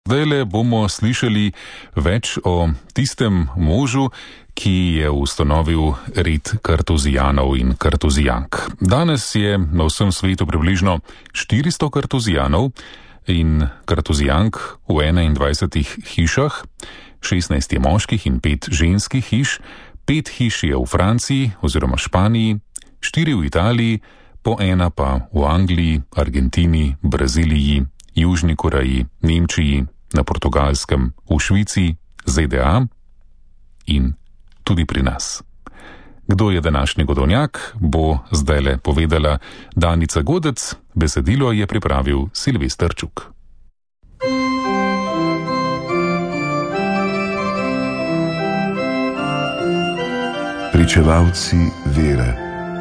Zdajle bomo slišali več o tistem možu, ki je ustanovil red kartuzijanov in kartuzijank. Danes je na vsem svetu približno 400 kartuzijanov in kartuzijank v 21 hišah, 16 je moških in 5 ženskih hiš, 5 hiš je v Franciji oziroma Španiji, 4 v Italiji, po 1 pa v Angliji, Argentini, Braziliji, Južni Koreji, Nemčiji, na Portugalskem, v Švici, ZDA in tudi pri nas. Kdo je današnji godovnjak, bo zdajle povedala Danica Godec, besedilo je pripravil Silvester Čuk. Pričevalci vere.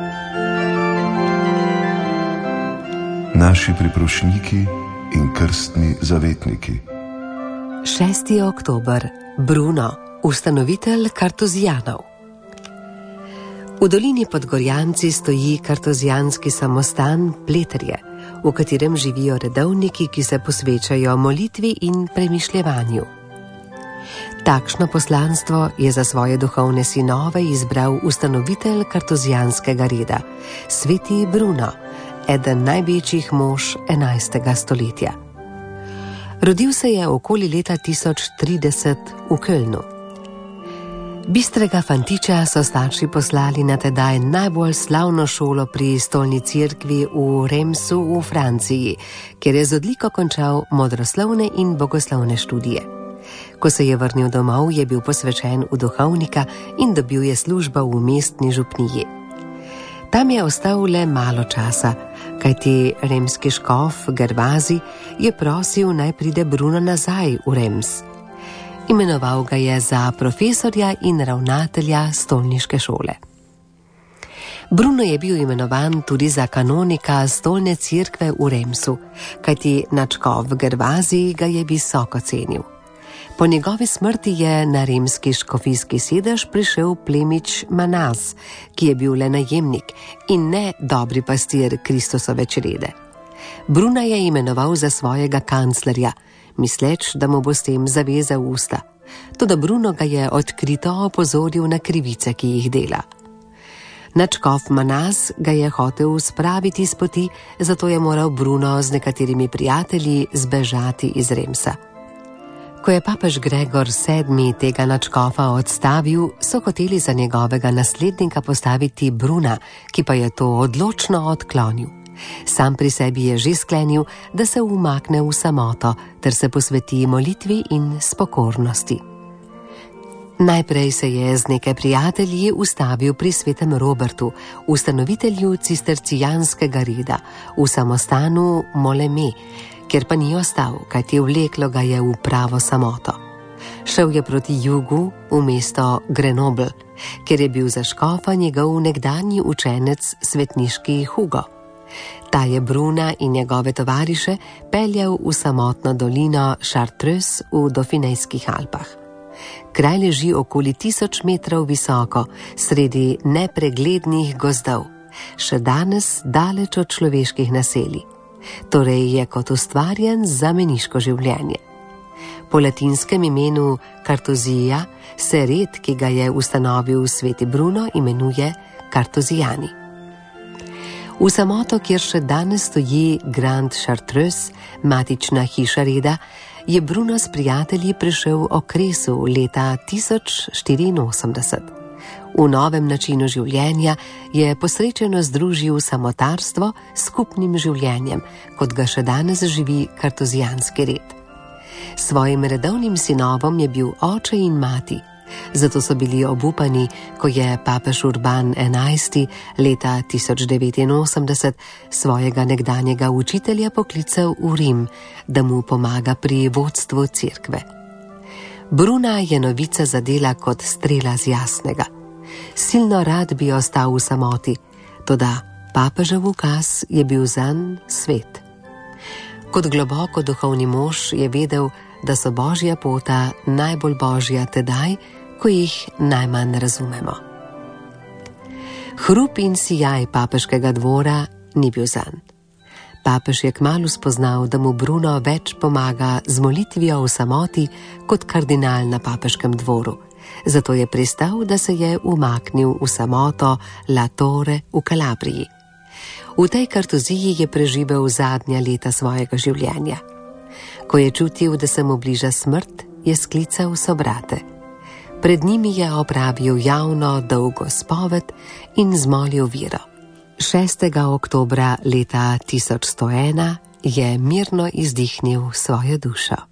Naši priprošniki in krstni zavetniki. 6. oktober. Bruno, ustanovitelj kartuzijanov. V dolini pod Gorjanci stoji kartuzijanski samostan Pleterje, v katerem živijo redovniki, ki se posvečajo molitvi in premišljevanju. Takšno poslanstvo je za svoje duhovne sinove izbral ustanovitelj kartuzijanskega reda, sveti Bruno, eden največjih mož 11. stoletja. Rodil se je okoli leta 1030 v Kölnu. Bistrega fantiča so starši poslali na tedaj najbolj slavno šolo pri stolni cerkvi v Remsu v Franciji, kjer je z odliko končal modroslovne in bogoslovne študije. Ko se je vrnil domov, je bil posvečen v duhovnika in dobil je službo v mestni župniji. Tam je ostal le malo časa, kajti remski škof Gervazi je prosil, naj pride Bruno nazaj v Rems. Imenoval ga je za profesorja in ravnatelja stolniške šole. Bruno je bil imenovan tudi za kanonika stolne cerkve v Remsu, kajti nadškof Gervazi ga je visoko cenil. Po njegovi smrti je na rimski škofijski sedež prišel plemič Manaz, ki je bil le najemnik in ne dobri pastir Kristusove črede. Bruna je imenoval za svojega kanclerja, misleč, da mu bo s tem zavezal usta. Toda Bruno ga je odkrito opozoril na krivice, ki jih dela. Nadškof Manaz ga je hotel spraviti s poti, zato je moral Bruno z nekaterimi prijatelji zbežati iz Remsa. Ko je papež Gregor VII. Tega nadškofa odstavil, so hoteli za njegovega naslednika postaviti Bruna, ki pa je to odločno odklonil. Sam pri sebi je že sklenil, da se umakne v samoto, ter se posveti molitvi in spokornosti. Najprej se je z nekaj prijatelji ustavil pri svetem Robertu, ustanovitelju cistercijanskega reda, v samostanu Moleme, kjer pa ni ostal, kajti vleklo ga je v pravo samoto. Šel je proti jugu v mesto Grenoble, kjer je bil za škofa njegov nekdanji učenec svetniški Hugo. Ta je Bruna in njegove tovariše peljal v samotno dolino Chartreuse v Dauphinejskih Alpah. Kraj leži okoli 1000 metrov visoko, sredi nepreglednih gozdov, še danes daleč od človeških naselij. Torej je kot ustvarjen za meniško življenje. Po latinskem imenu Kartuzija se red, ki ga je ustanovil sveti Bruno, imenuje kartuzijani. V samoto, kjer še danes stoji Grand Chartreuse, matična hiša reda, je Bruno s prijatelji prišel okresu leta 1084. V novem načinu življenja je posrečeno združil samotarstvo s skupnim življenjem, kot ga še danes živi kartuzijanski red. Svojim redovnim sinovom je bil oče in mati, zato so bili obupani, ko je papež Urban XI. Leta 1089 svojega nekdanjega učitelja poklical v Rim, da mu pomaga pri vodstvu cerkve. Bruna je novica zadela kot strela z jasnega. Silno rad bi ostal v samoti, toda papežev ukaz je bil zanj svet. Kot globoko duhovni mož je vedel, da so božja pota najbolj božja tedaj, ko jih najmanj razumemo. Hrup in sijaj papeškega dvora ni bil zanj. Papež je kmalu spoznal, da mu Bruno več pomaga z molitvijo v samoti kot kardinal na papeškem dvoru. Zato je pristal, da se je umaknil v samoto La Torre v Kalabriji. V tej kartuziji je preživel zadnja leta svojega življenja. Ko je čutil, da se mu bliža smrt, je sklical sobrate. Pred njimi je opravil javno dolgo spoved in zmolil viro. 6. oktobra leta 1101 je mirno izdihnil svojo dušo.